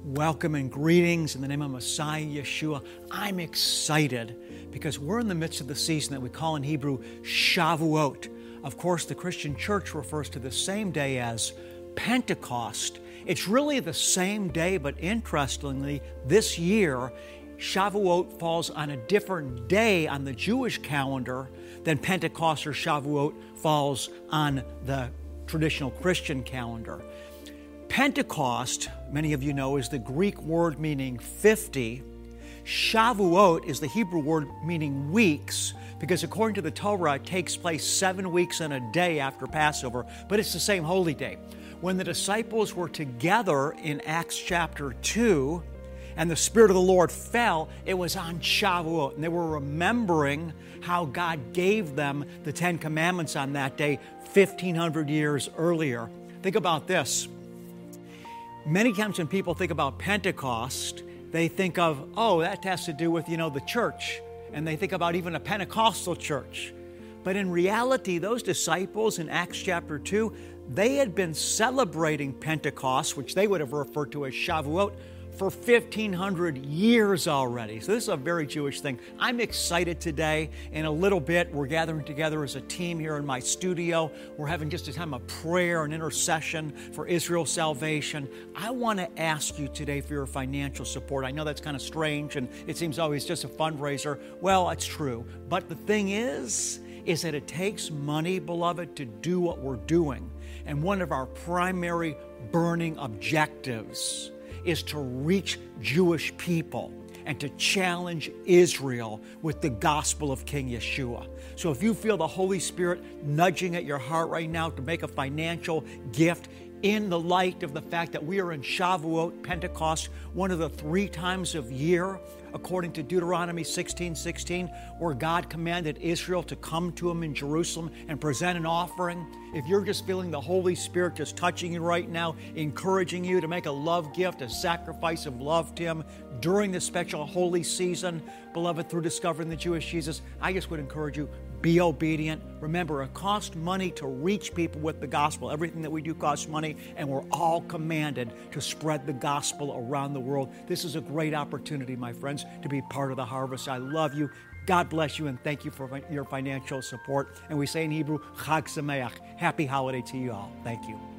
Welcome and greetings in the name of Messiah Yeshua. I'm excited because we're in the midst of the season that we call in Hebrew Shavuot. Of course, the Christian church refers to the same day as Pentecost. It's really the same day, but interestingly, this year, Shavuot falls on a different day on the Jewish calendar than Pentecost or Shavuot falls on the traditional Christian calendar. Pentecost, many of you know, is the Greek word meaning 50. Shavuot is the Hebrew word meaning weeks, because according to the Torah, it takes place 7 weeks and a day after Passover, but it's the same holy day. When the disciples were together in Acts chapter 2, and the Spirit of the Lord fell, it was on Shavuot, and they were remembering how God gave them the Ten Commandments on that day 1,500 years earlier. Think about this. Many times when people think about Pentecost, they think of, that has to do with, the church. And they think about even a Pentecostal church. But in reality, those disciples in Acts chapter 2, they had been celebrating Pentecost, which they would have referred to as Shavuot, for 1,500 years already. So this is a very Jewish thing. I'm excited today. In a little bit, we're gathering together as a team here in my studio. We're having just a time of prayer and intercession for Israel's salvation. I want to ask you today for your financial support. I know that's kind of strange and it seems always just a fundraiser. Well, it's true. But the thing is that it takes money, beloved, to do what we're doing. And one of our primary burning objectives is to reach Jewish people and to challenge Israel with the gospel of King Yeshua. So if you feel the Holy Spirit nudging at your heart right now to make a financial gift in the light of the fact that we are in Shavuot, Pentecost, one of the 3 times of year, according to Deuteronomy 16:16, where God commanded Israel to come to Him in Jerusalem and present an offering. If you're just feeling the Holy Spirit just touching you right now, encouraging you to make a love gift, a sacrifice of love to Him during this special holy season, beloved, through discovering the Jewish Jesus, I just would encourage you, be obedient. Remember, it costs money to reach people with the gospel. Everything that we do costs money, and we're all commanded to spread the gospel around the world. This is a great opportunity, my friends, to be part of the harvest. I love you. God bless you, and thank you for your financial support. And we say in Hebrew, Chag Sameach. Happy holiday to you all. Thank you.